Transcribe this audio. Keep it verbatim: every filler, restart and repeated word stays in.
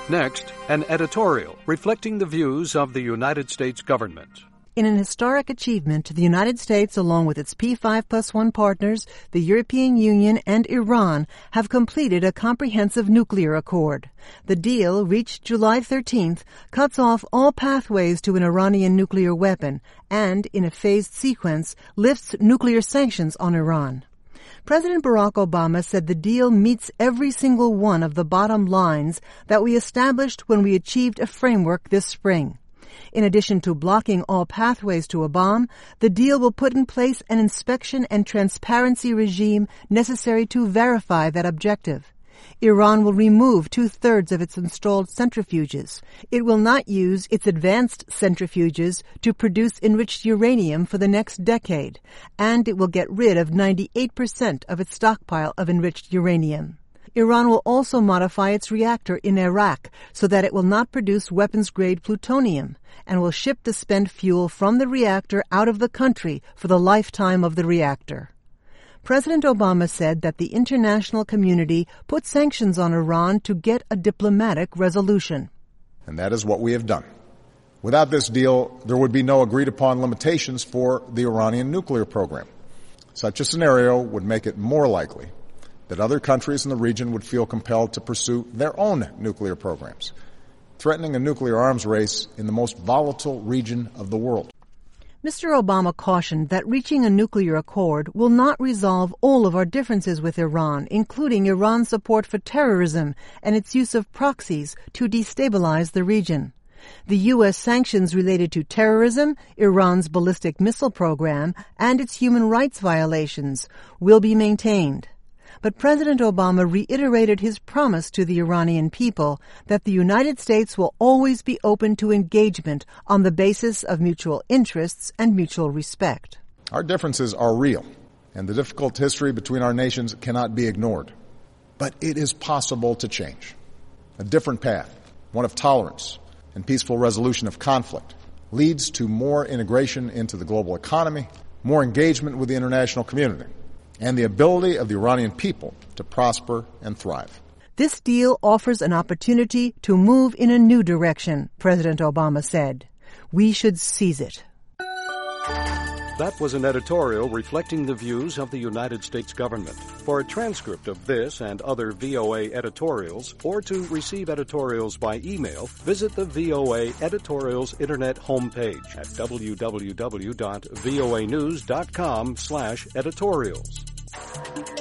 Next, an editorial reflecting the views of the United States government. In an historic achievement, the United States, along with its P five plus one partners, the European Union and Iran, have completed a comprehensive nuclear accord. The deal, reached July thirteenth, cuts off all pathways to an Iranian nuclear weapon and, in a phased sequence, lifts nuclear sanctions on Iran. President Barack Obama said the deal meets every single one of the bottom lines that we established when we achieved a framework this spring. In addition to blocking all pathways to a bomb, the deal will put in place an inspection and transparency regime necessary to verify that objective. Iran will remove two-thirds of its installed centrifuges. It will not use its advanced centrifuges to produce enriched uranium for the next decade, and it will get rid of ninety-eight percent of its stockpile of enriched uranium. Iran will also modify its reactor in Iraq so that it will not produce weapons-grade plutonium and will ship the spent fuel from the reactor out of the country for the lifetime of the reactor. President Obama said that the international community put sanctions on Iran to get a diplomatic resolution. And that is what we have done. Without this deal, there would be no agreed-upon limitations for the Iranian nuclear program. Such a scenario would make it more likely that other countries in the region would feel compelled to pursue their own nuclear programs, threatening a nuclear arms race in the most volatile region of the world. Mister Obama cautioned that reaching a nuclear accord will not resolve all of our differences with Iran, including Iran's support for terrorism and its use of proxies to destabilize the region. The U S sanctions related to terrorism, Iran's ballistic missile program, and its human rights violations will be maintained. But President Obama reiterated his promise to the Iranian people that the United States will always be open to engagement on the basis of mutual interests and mutual respect. Our differences are real, and the difficult history between our nations cannot be ignored. But it is possible to change. A different path, one of tolerance and peaceful resolution of conflict, leads to more integration into the global economy, more engagement with the international community, and the ability of the Iranian people to prosper and thrive. This deal offers an opportunity to move in a new direction, President Obama said. We should seize it. That was an editorial reflecting the views of the United States government. For a transcript of this and other V O A editorials, or to receive editorials by email, visit the V O A Editorials Internet homepage at w w w dot voa news dot com slash editorials.